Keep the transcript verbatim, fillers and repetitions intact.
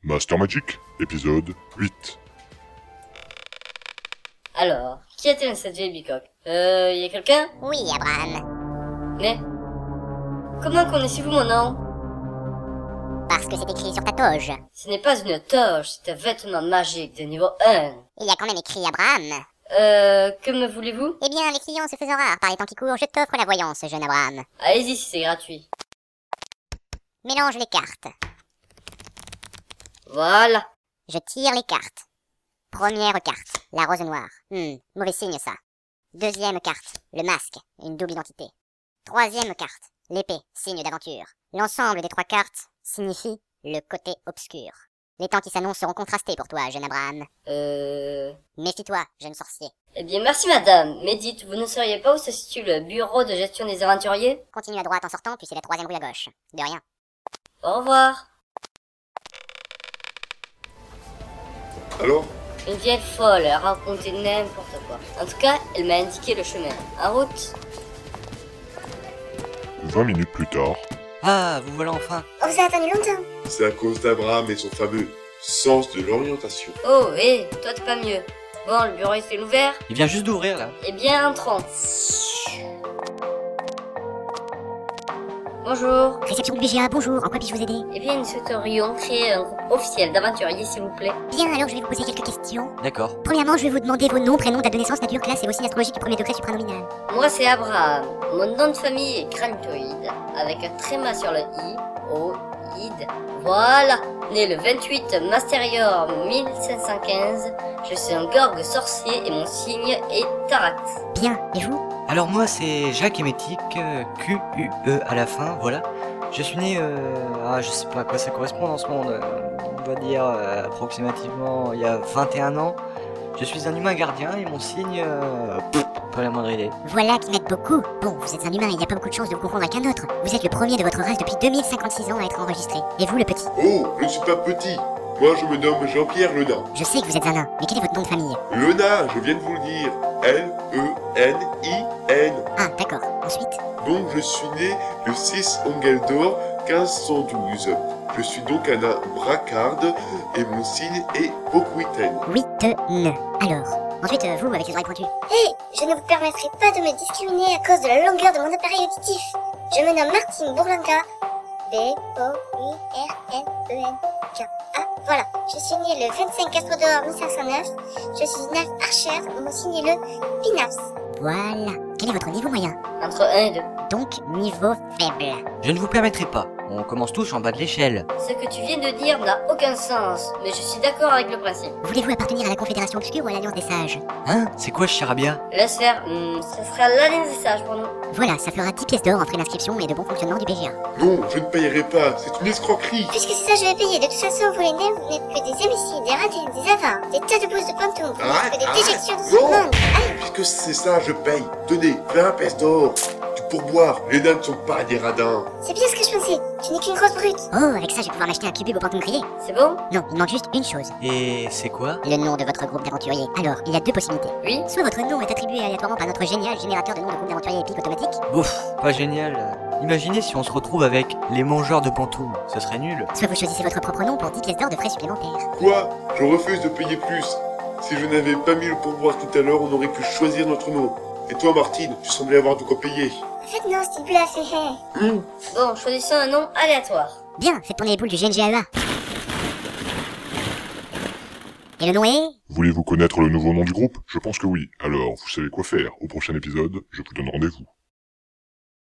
Master Magic, épisode huit. Alors, qui a-t-il dans cette vieille bicoque? Euh, y a quelqu'un? Oui, Abraham. Mais... Comment connaissez-vous mon nom? Parce que c'est écrit sur ta toge. Ce n'est pas une toge, c'est un vêtement magique de niveau un. Il y a quand même écrit Abraham. Euh, que me voulez-vous? Eh bien, les clients se faisant rares par les temps qui courent, je t'offre la voyance, jeune Abraham. Allez-y si c'est gratuit. Mélange les cartes. Voilà. Je tire les cartes. Première carte, la rose noire. Hmm, mauvais signe ça. Deuxième carte, le masque, une double identité. Troisième carte, l'épée, signe d'aventure. L'ensemble des trois cartes signifie le côté obscur. Les temps qui s'annoncent seront contrastés pour toi, jeune Abraham. Euh... Méfie-toi, jeune sorcier. Eh bien merci madame, mais dites, vous ne sauriez pas où se situe le bureau de gestion des aventuriers? Continue à droite en sortant, puis c'est la troisième rue à gauche. De rien. Au revoir. Alors? Une vieille folle, elle racontait n'importe quoi. En tout cas, elle m'a indiqué le chemin. En route. Vingt minutes plus tard. Ah, vous voilà enfin. On vous a attendu longtemps. C'est à cause d'Abraham et son fameux sens de l'orientation. Oh, hé, toi t'es pas mieux. Bon, le bureau est ouvert? Il vient juste d'ouvrir là. Eh bien, entrons. Bonjour. Réception du B G A, bonjour, en quoi puis-je vous aider? Eh bien, nous souhaiterions créer un groupe officiel d'aventuriers, s'il vous plaît. Bien, alors je vais vous poser quelques questions. D'accord. Premièrement, je vais vous demander vos noms, prénoms, date de naissance, nature, classe et vos signes astrologiques du premier degré supranominal. Moi, c'est Abraham. Mon nom de famille est Granitoïde, avec un tréma sur le i, o, id. Voilà. Né le vingt-huit Masterior mille cinq cent quinze, je suis un gorgue sorcier et mon signe est Tarat. Bien, et vous? Alors moi c'est Jacques Hémétique, euh, Q U E à la fin, voilà. Je suis né, euh, ah, je sais pas à quoi ça correspond dans ce monde, euh, on va dire euh, approximativement il y a vingt et un ans. Je suis un humain gardien et mon signe, euh, pff, pas la moindre idée. Voilà qui m'aide beaucoup. Bon, vous êtes un humain, il n'y a pas beaucoup de chances de vous confondre avec un autre. Vous êtes le premier de votre race depuis deux mille cinquante-six ans à être enregistré. Et vous, le petit? Oh, je ne suis pas petit. Moi, je me nomme Jean-Pierre Le Nain. Je sais que vous êtes un nain, mais quel est votre nom de famille? Le Nain, je viens de vous le dire. L E N I N. Ah, d'accord. Ensuite? Donc, je suis né le six Engeldor quinze cent douze. Je suis donc un nain bracarde et mon signe est Bokwiten. huit ne. Alors, ensuite, euh, vous, avec les oreilles pointues? Hé, je ne vous permettrai pas de me discriminer à cause de la longueur de mon appareil auditif. Je me nomme Martine Bourlanka. B O U R N E N K. Ah, voilà. Je suis née le vingt-cinq Astrodor mille cinq cent neuf. Je suis une elfe archère. Mon signe est le Pinaps. Voilà. Quel est votre niveau moyen? Entre un et deux. Donc, niveau faible. Je ne vous permettrai pas, on commence tous en bas de l'échelle. Ce que tu viens de dire n'a aucun sens, mais je suis d'accord avec le principe. Voulez-vous appartenir à la Confédération Obscure ou à l'Alliance des Sages? Hein? C'est quoi ce charabia? Laisse faire, hmm, ce sera l'alliance des sages pour nous. Voilà, ça fera dix pièces d'or en frais d'inscription et de bon fonctionnement du B G A. Non, je ne payerai pas. C'est une escroquerie. Puisque c'est ça, je vais payer. De toute façon, vous les nains, vous n'êtes que des imbéciles, des radins, des avars, des tas de bouses de pantoufles. Vous n'êtes que des Arrête, déjections de arrête. ce Non. monde. Aïe. Puisque c'est ça, je paye. Tenez, vingt pièces d'or. Du pourboire. Les nains ne sont pas des radins. C'est bien ce que je pensais. Tu n'es qu'une grosse brute. Oh, avec ça, je vais pouvoir m'acheter un cubube au pantoum grillé. C'est bon? Non, il manque juste une chose. Et c'est quoi? Le nom de votre groupe d'aventuriers. Alors, il y a deux possibilités. Oui? Soit votre nom est attribué aléatoirement par notre génial générateur de nom de groupe d'aventuriers épique automatique, Ouf, pas génial. Imaginez si on se retrouve avec les mangeurs de pantoum, ce serait nul. soit vous choisissez votre propre nom pour dix pièces d'or de frais supplémentaires. Quoi? Je refuse de payer plus. Si je n'avais pas mis le pourboire tout à l'heure, on aurait pu choisir notre nom. Et toi, Martine, tu semblais avoir de quoi payer. En fait, non, c'est une blague. Hé, hé. Hum. Bon, choisissons un nom aléatoire. Bien, faites tourner les boules du G N G A E A. Et le nom est... Voulez-vous connaître le nouveau nom du groupe? Je pense que oui. Alors, vous savez quoi faire. Au prochain épisode, je vous donne rendez-vous.